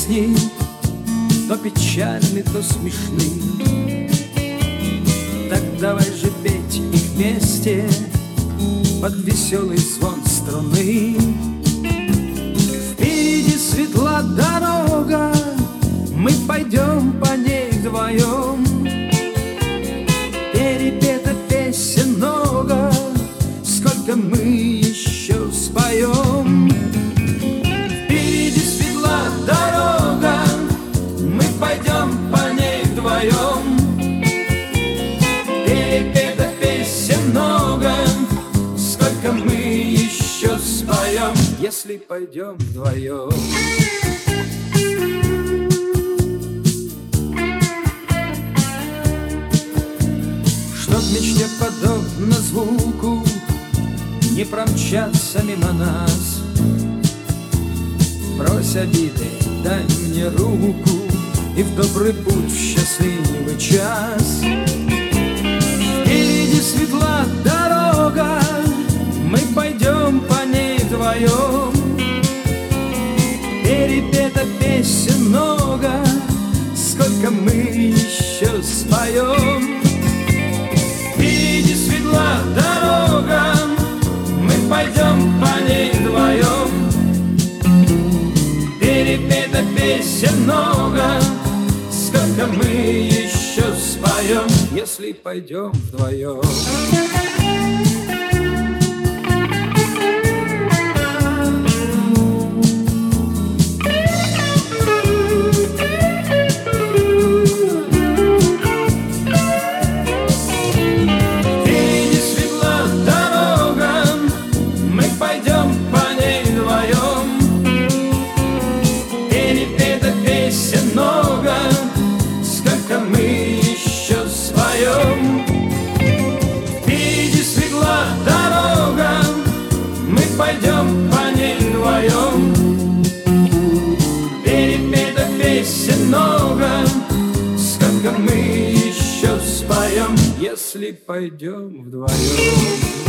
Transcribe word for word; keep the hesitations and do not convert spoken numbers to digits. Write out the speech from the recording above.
песни, то печальны, то смешны. Так давай же петь их вместе под веселый звон струны. Впереди светла дорога, мы пойдем по ней вдвоем. Перепета песен много, сколько мы еще споем. Впереди светла дорога, мы пойдем по ней вдвоем. Перепета песен много, сколько мы еще споем, если пойдем вдвоем. Чтоб мечте подобно звуку не промчаться мимо нас, брось обиды, дай мне руку и в добрый путь, в счастливый час. Впереди светла дорога, мы пойдем по ней вдвоем. Перепета песен много, сколько мы еще споем. Впереди светла дорога, мы пойдем по ней вдвоем. Перепета песен много, сколько мы еще споем, если пойдем вдвоем. Пойдем по ней вдвоем. Перепета песен много, сколько мы еще споем, если пойдем вдвоем.